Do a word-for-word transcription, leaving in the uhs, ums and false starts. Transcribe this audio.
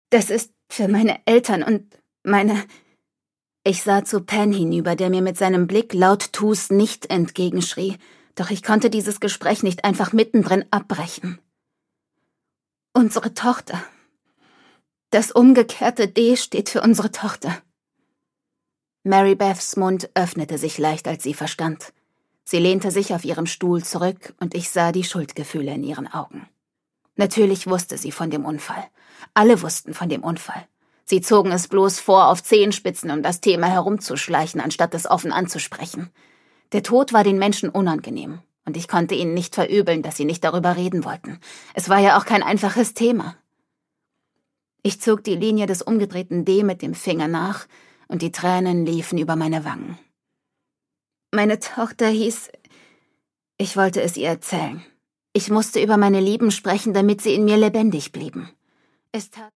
Das ist für meine Eltern und meine... Ich sah zu Pen hinüber, der mir mit seinem Blick laut Tu's nicht entgegenschrie, doch ich konnte dieses Gespräch nicht einfach mittendrin abbrechen. Unsere Tochter. Das umgekehrte D steht für unsere Tochter. Mary Beths Mund öffnete sich leicht, als sie verstand. Sie lehnte sich auf ihrem Stuhl zurück und ich sah die Schuldgefühle in ihren Augen. Natürlich wusste sie von dem Unfall. Alle wussten von dem Unfall. Sie zogen es bloß vor, auf Zehenspitzen um das Thema herumzuschleichen, anstatt es offen anzusprechen. Der Tod war den Menschen unangenehm, und ich konnte ihnen nicht verübeln, dass sie nicht darüber reden wollten. Es war ja auch kein einfaches Thema. Ich zog die Linie des umgedrehten D mit dem Finger nach, und die Tränen liefen über meine Wangen. Meine Tochter hieß... Ich wollte es ihr erzählen. Ich musste über meine Lieben sprechen, damit sie in mir lebendig blieben. Es tat